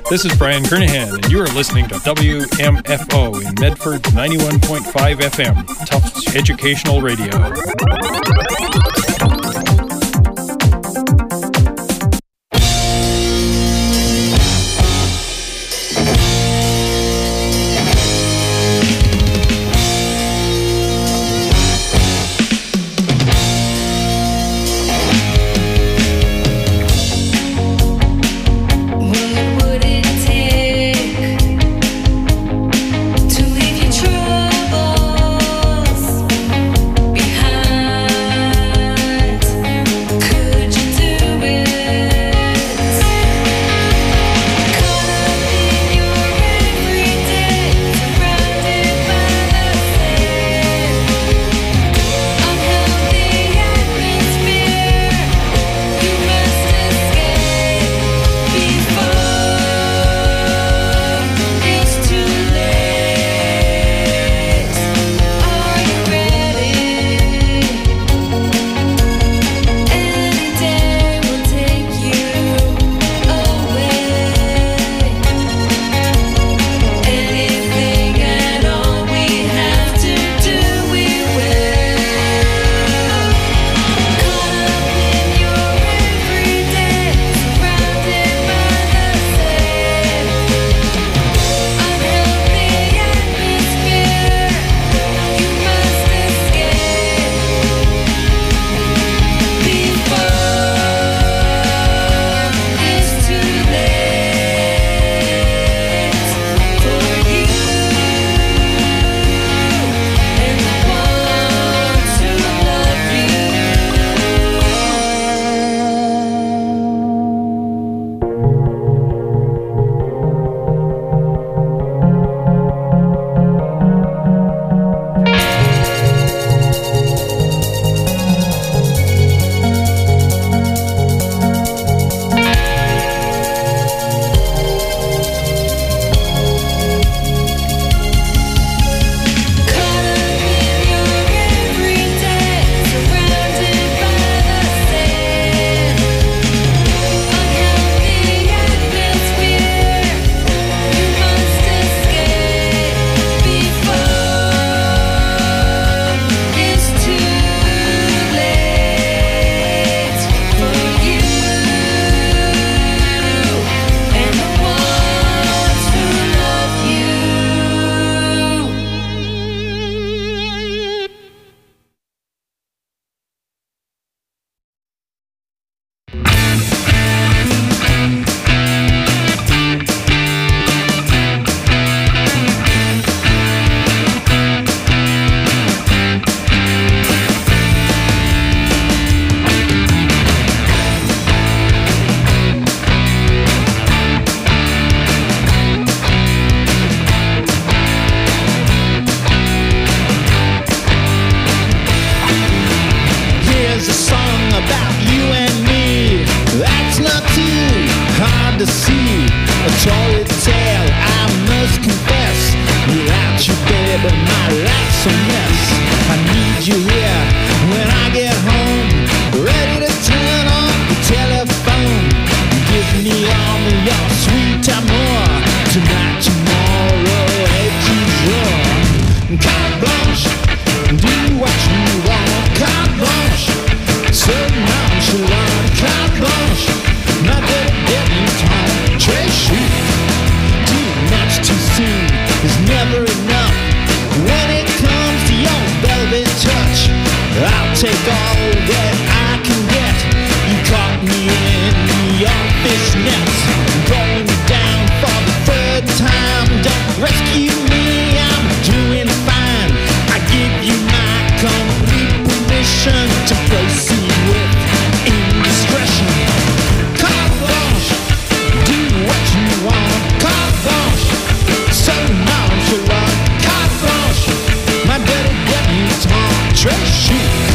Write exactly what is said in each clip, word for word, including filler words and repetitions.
This is Brian Kernahan, and you are listening to W M F O in Medford ninety-one point five F M, Tufts Educational Radio.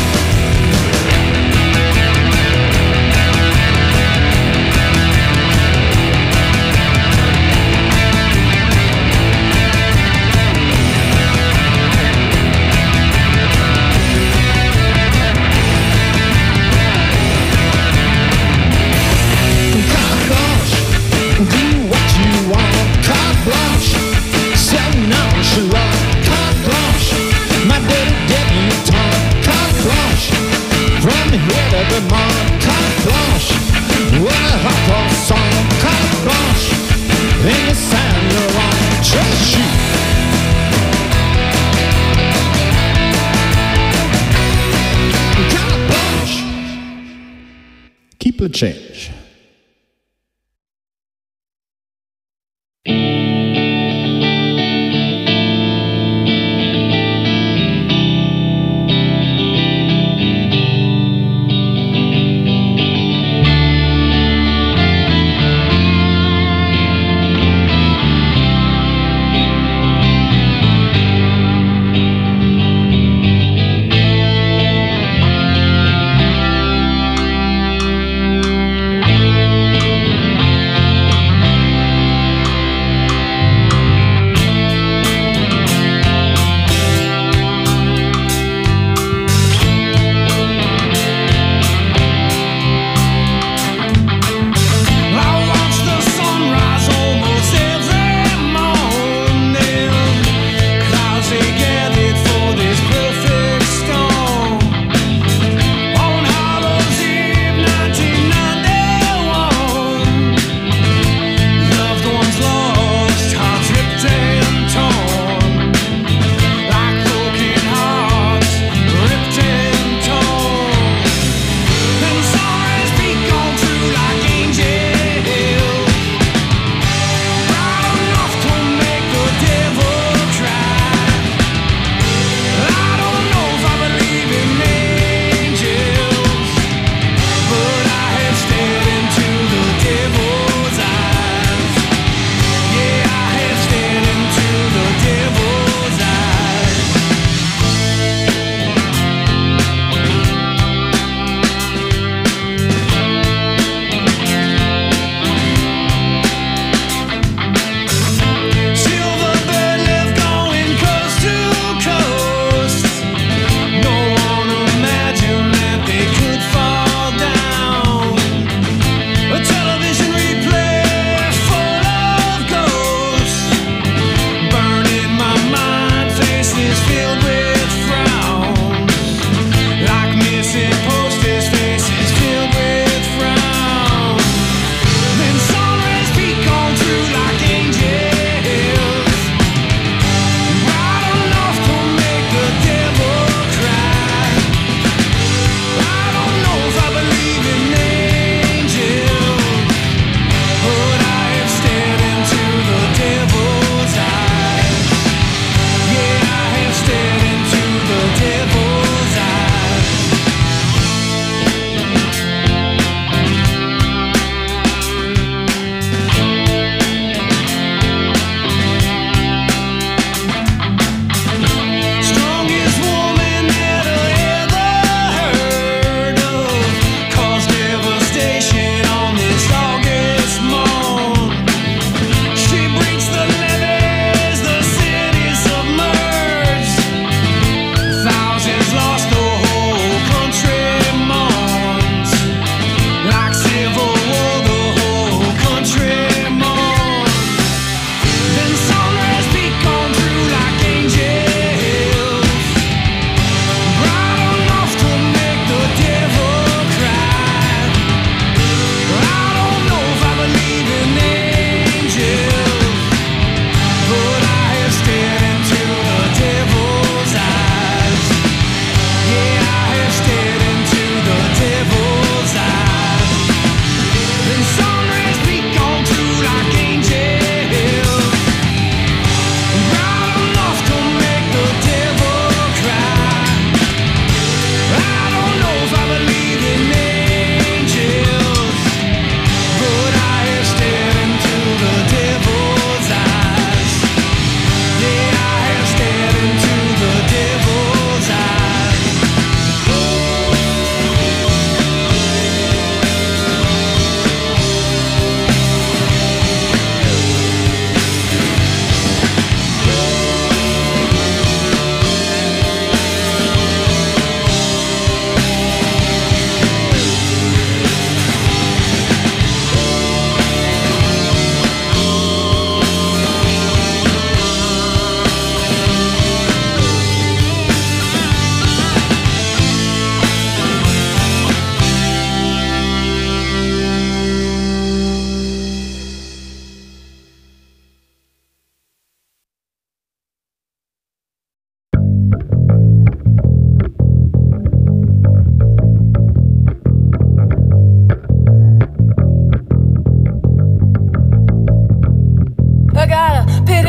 Trash change.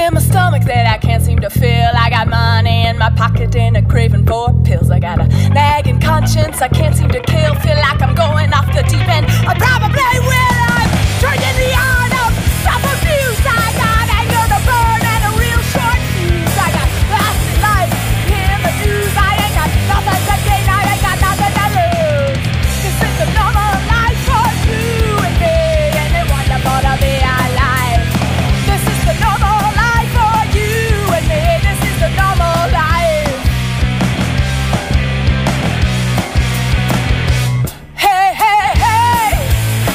in my stomach that I can't seem to feel. I got money in my pocket and a craving for pills. I got a nagging conscience I can't seem to kill. Feel like I'm going off the deep end. I probably will. I'm drinking the art of self-abuse. I got anger to burn and a real short fuse. I got lasting life in the news. I ain't got nothing to gain. I ain't got nothing to lose. This is the normal life for you and me, and it's wonderful to be alive. This is the normal life for you and me. This is the normal life. Hey, hey, hey.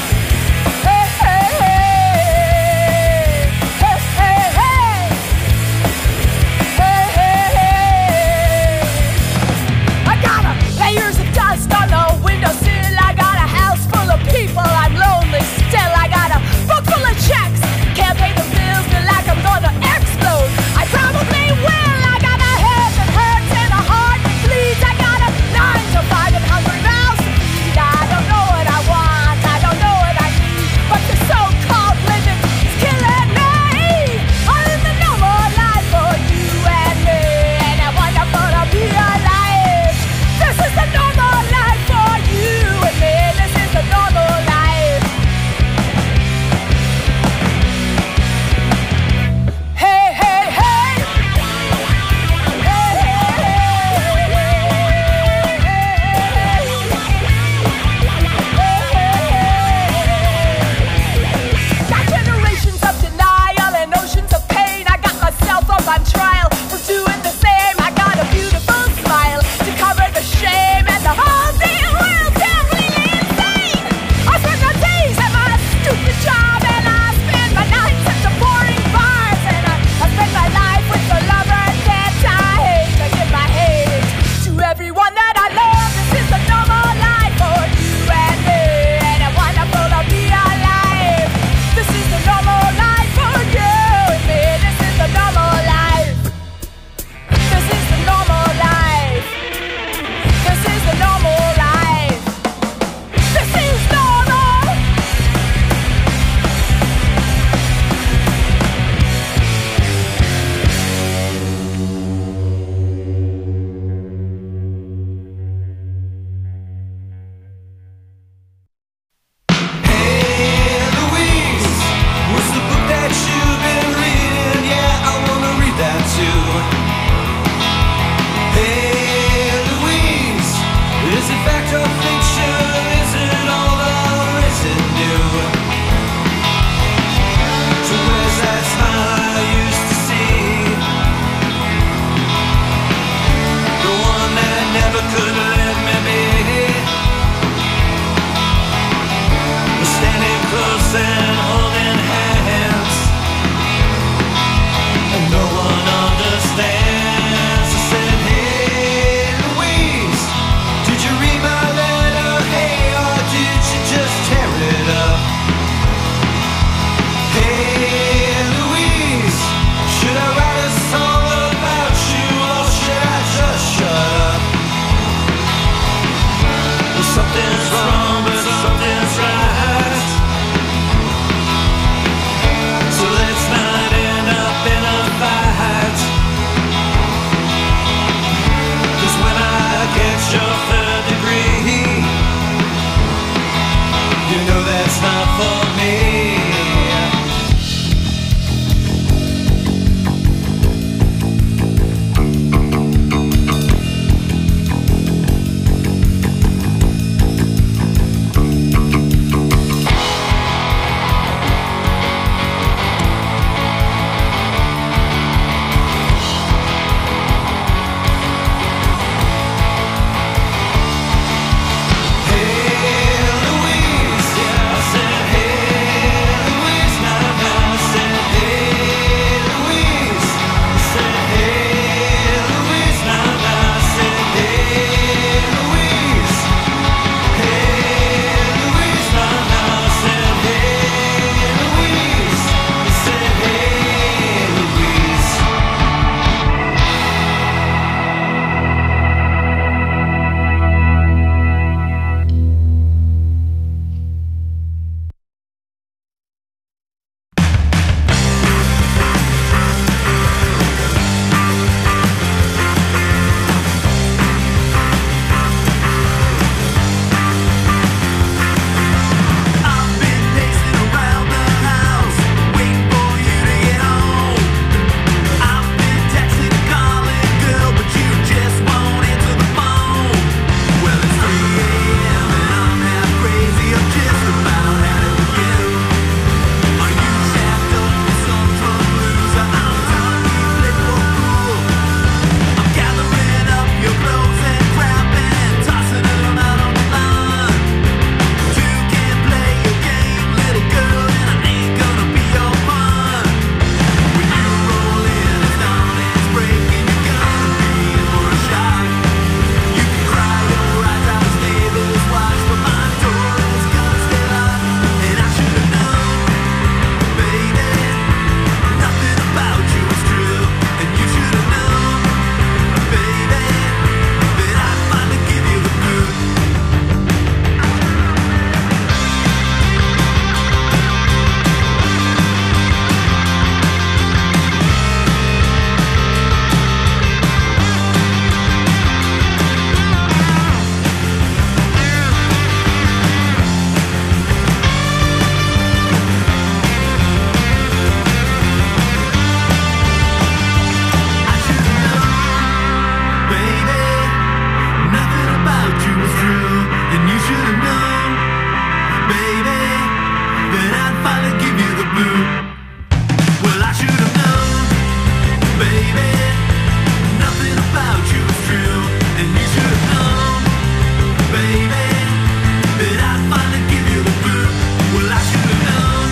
you the boot. Well, I should have known, baby, nothing about you is true. And you should have known, baby, that I'd finally give you the boot. Well, I should have known,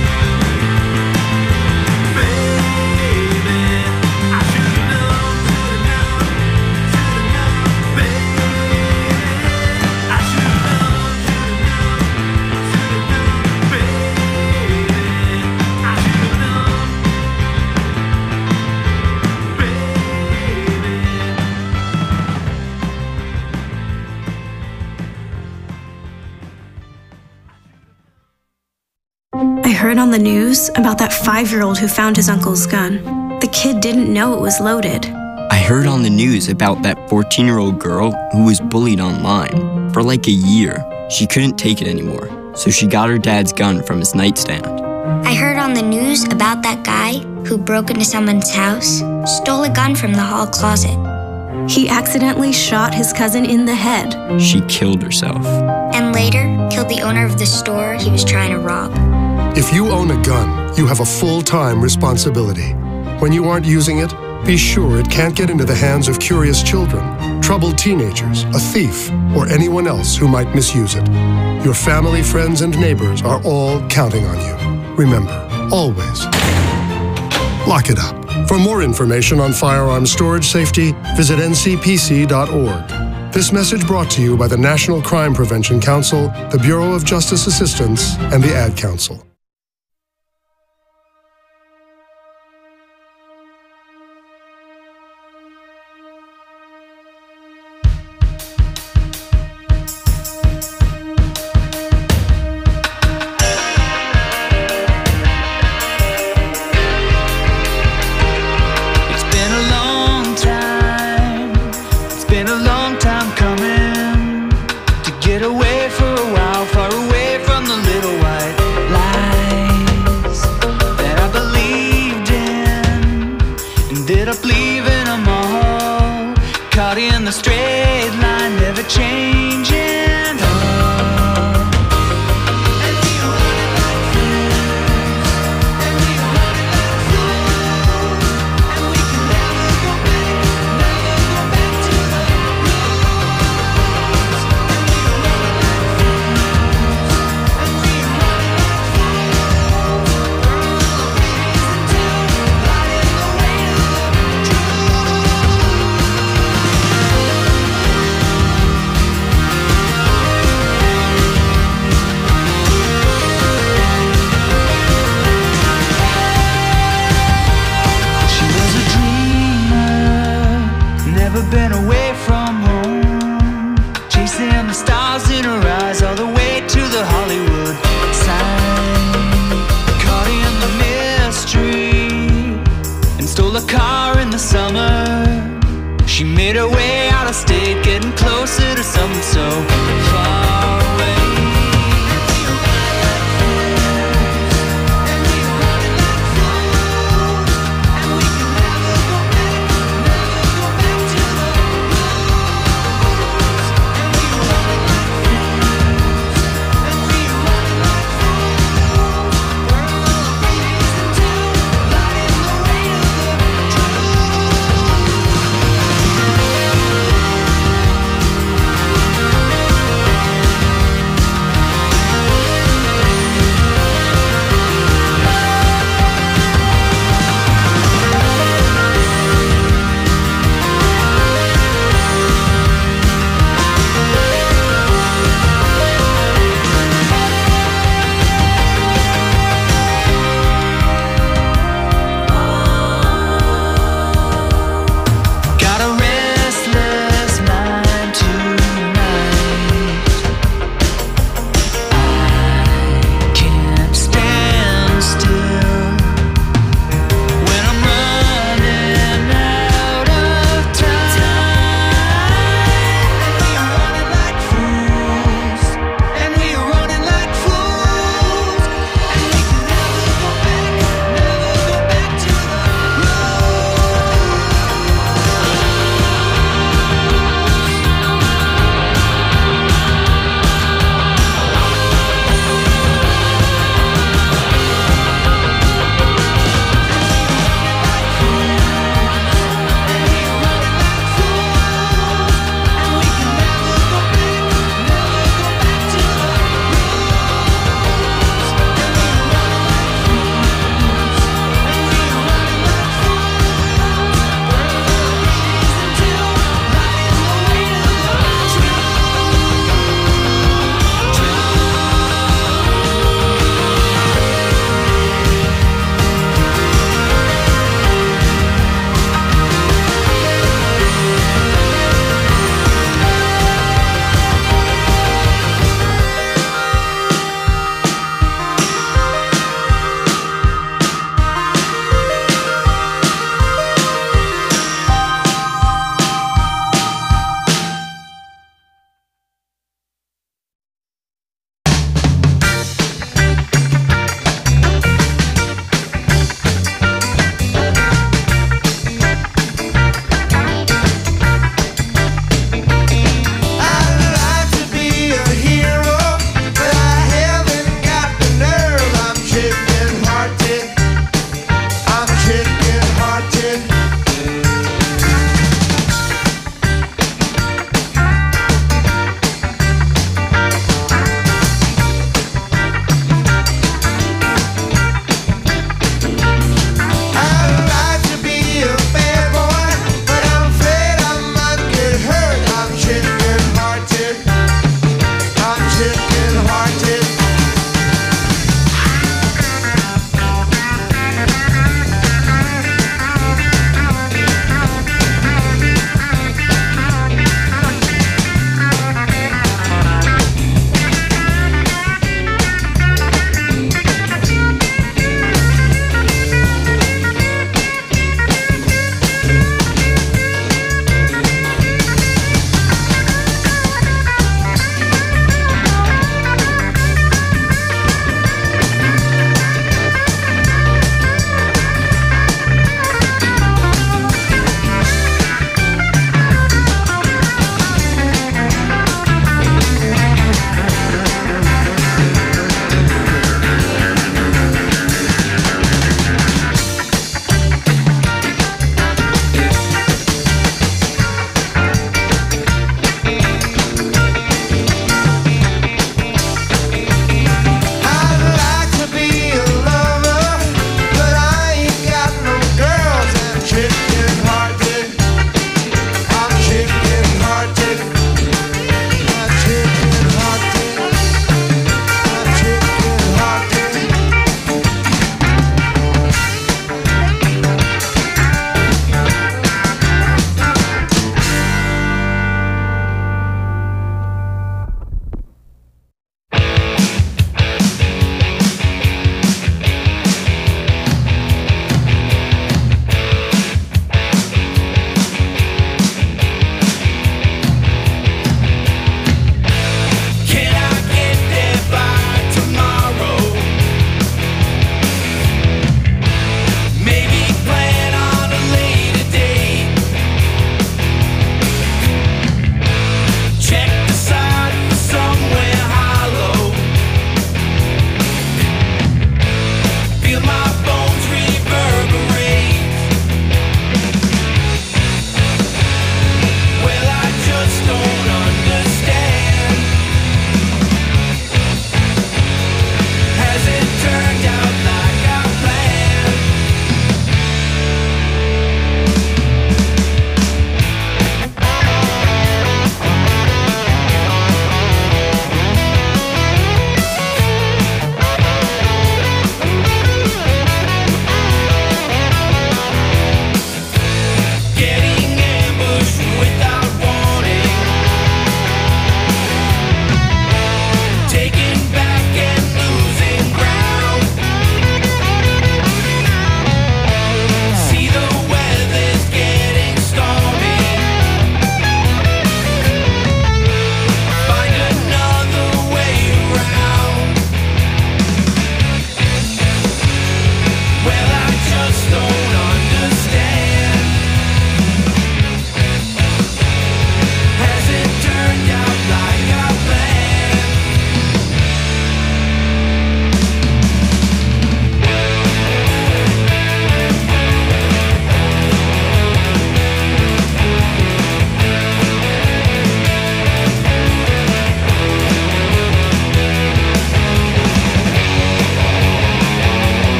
baby, I should have known, should have known, should have known, baby, I should have known, should have known, should have known, baby, I should have known, I heard on the news about that five-year-old who found his uncle's gun. The kid didn't know it was loaded. I heard on the news about that fourteen-year-old girl who was bullied online. For like a year, she couldn't take it anymore, so she got her dad's gun from his nightstand. I heard on the news about that guy who broke into someone's house, stole a gun from the hall closet, He accidentally shot his cousin in the head. She killed herself. and later killed the owner of the store he was trying to rob. If you own a gun, you have a full-time responsibility. When you aren't using it, be sure it can't get into the hands of curious children, troubled teenagers, a thief, or anyone else who might misuse it. Your family, friends, and neighbors are all counting on you. Remember, always, lock it up. For more information on firearms storage safety, visit N C P C dot org. This message brought to you by the National Crime Prevention Council, the Bureau of Justice Assistance, and the Ad Council. It's been a long time, it's been a long time coming to get away for a while, far away from the little white light.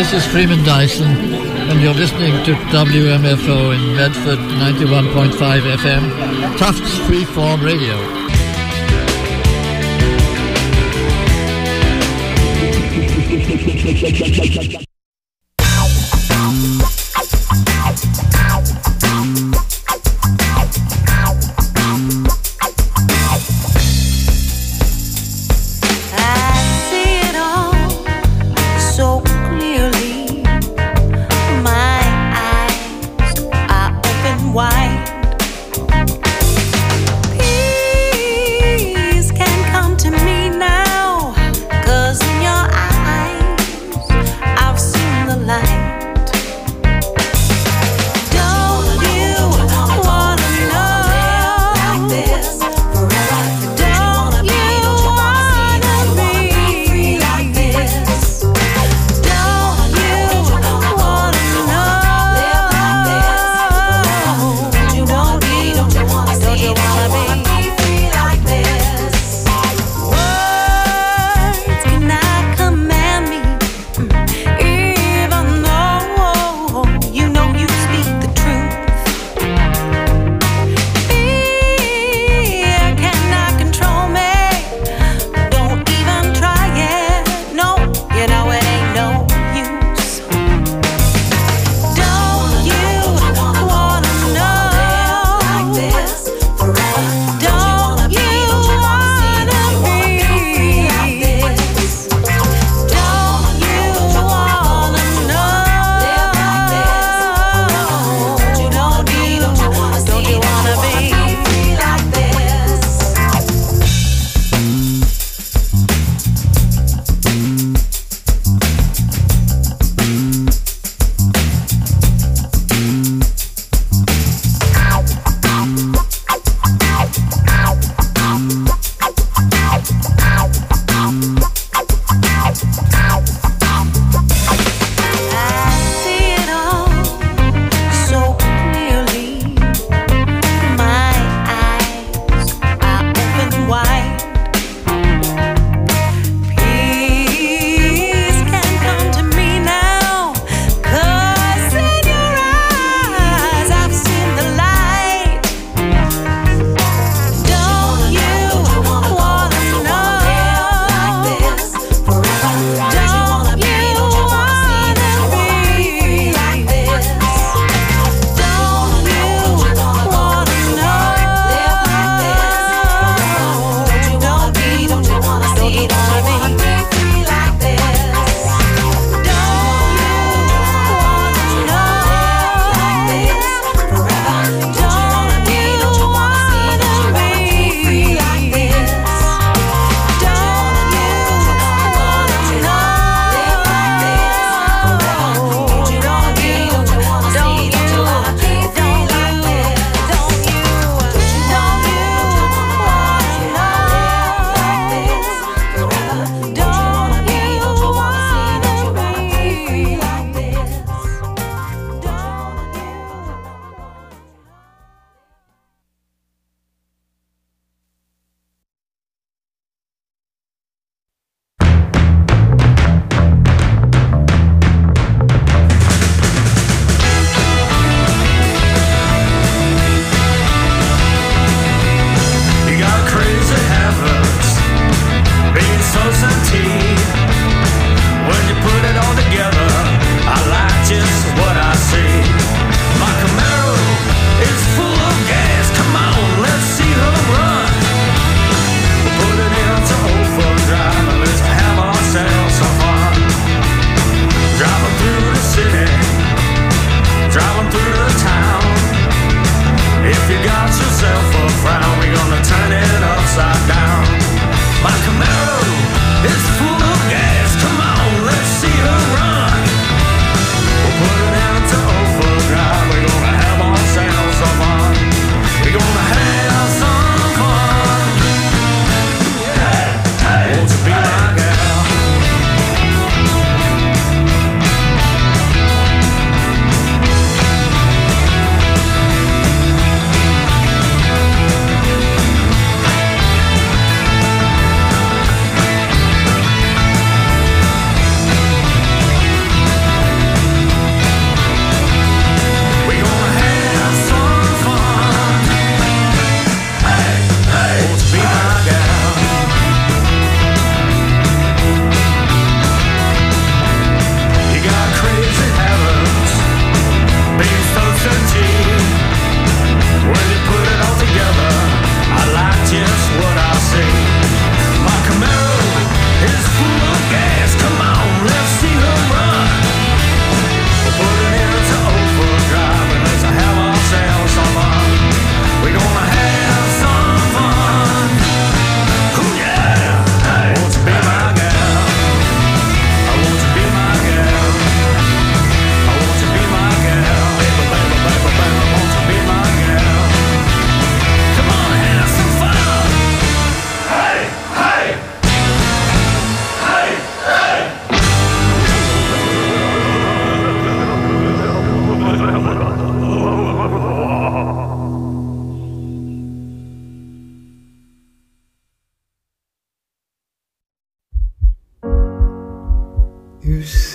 this is Freeman Dyson, and you're listening to W M F O in Medford, ninety-one point five F M, Tufts Freeform Radio. I've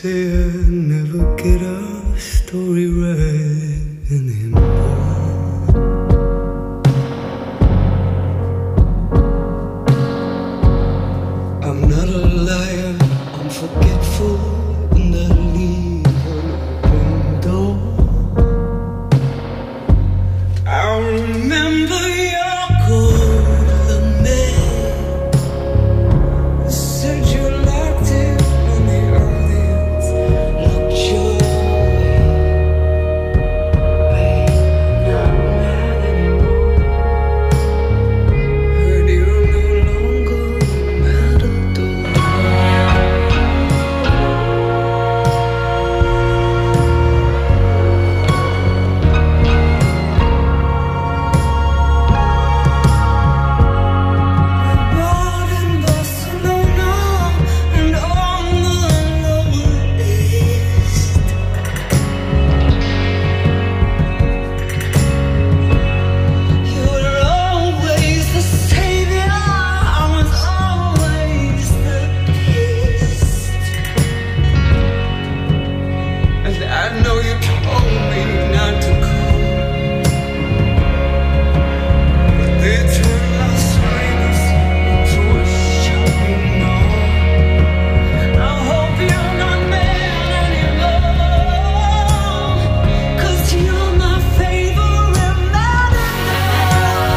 say I never get a story right anymore. I'm not a liar, I'm forgetful, and I leave an open door. I remember your golden name. You said you liked it when the audience looked your way. Babe, I'm not mad anymore. Heard you're no longer a matador. Born in Barcelona and on the Lower East. You were always the savior, I was always the beast. And I know you told me not to call, but they turned Las Vegas into a shopping mall. I hope you're not mad anymore, 'cause you're my favorite matador.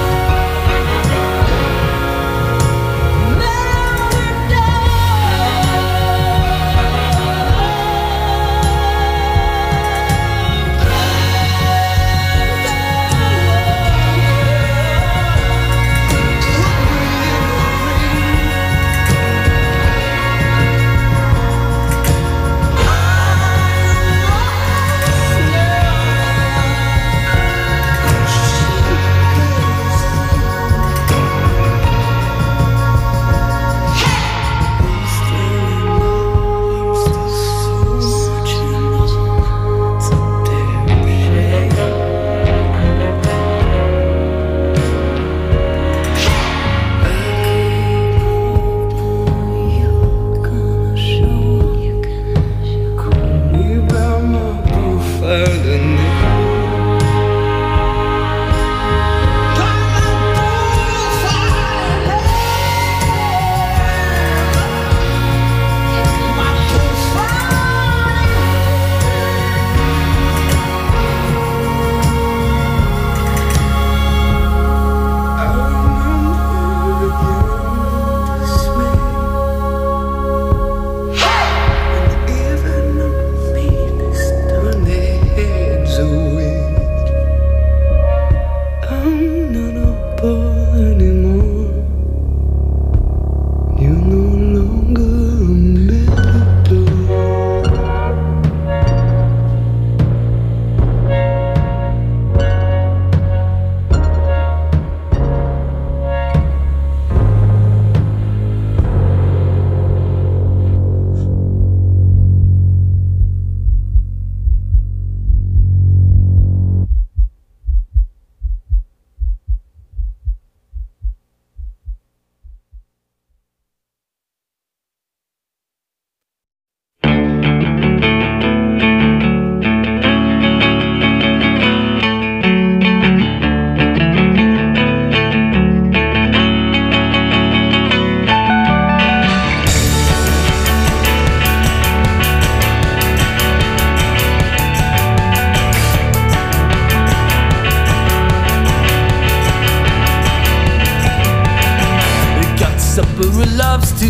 Loves to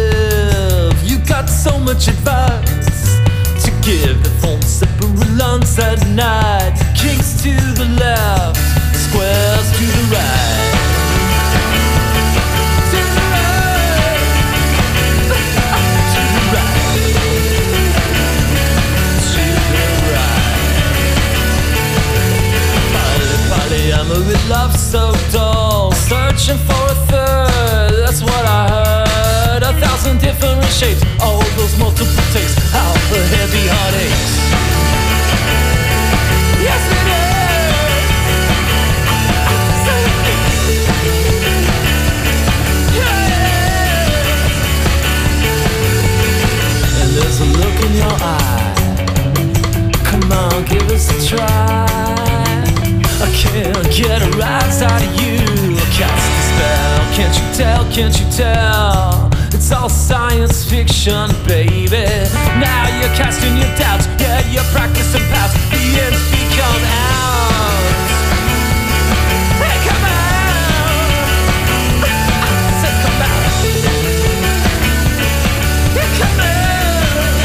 live. You got so much advice to give. The phone separate lunch at night. Kings to the left, squares to the right. To the right. To the right. To the right. Party, party, I'm a with love so dull. Searching for a third, that's what I heard. A thousand different shapes, all those multiple takes, how the heavy heart aches. Yes it is. Yeah. And there's a look in your eyes. tell, can't you tell? It's all science fiction, baby. Now you're casting your doubts, yeah, you're practicing past. The ends become ours. Hey, come out! I said come out. Hey, come out!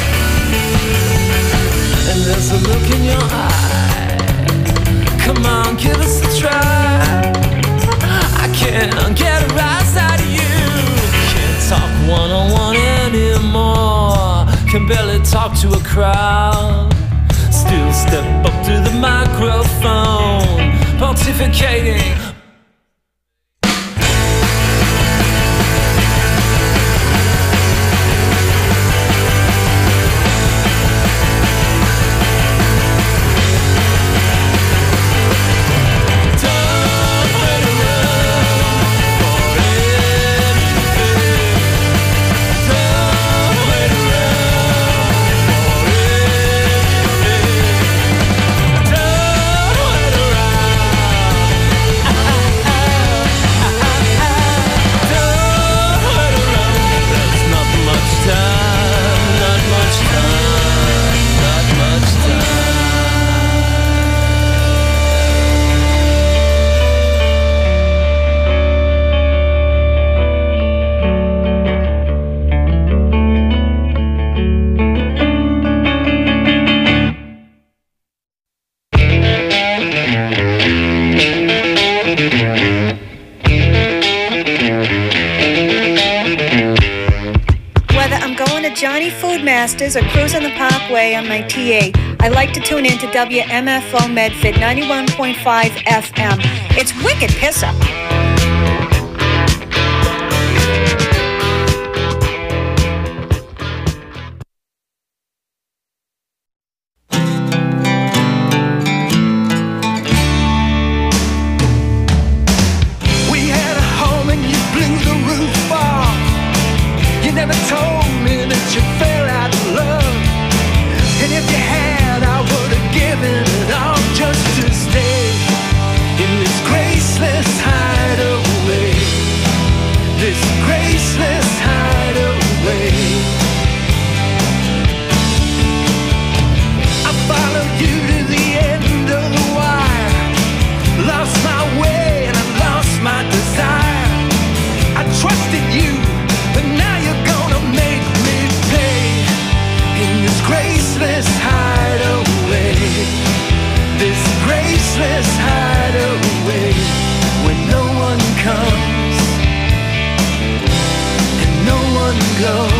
And there's a look in your eye. Come on, give us a try. I can't get a rise out of you. Talk one-on-one anymore. Can barely talk to a crowd. Still step up to the microphone, pontificating. Or cruise on the Parkway on my T A, I like to tune in to W M F O Medford ninety-one point five F M. It's wicked piss up. We had a home and you blew the roof off. You never told me that you fell out of love. And if you had, I would have given it all just to stay in this graceless hideaway. This graceless hideaway. I followed you to the end of the wire. Lost my way and I lost my desire. I trusted you, but now you're gonna make me pay in this graceless hideaway. This graceless hideaway where no one comes and no one goes.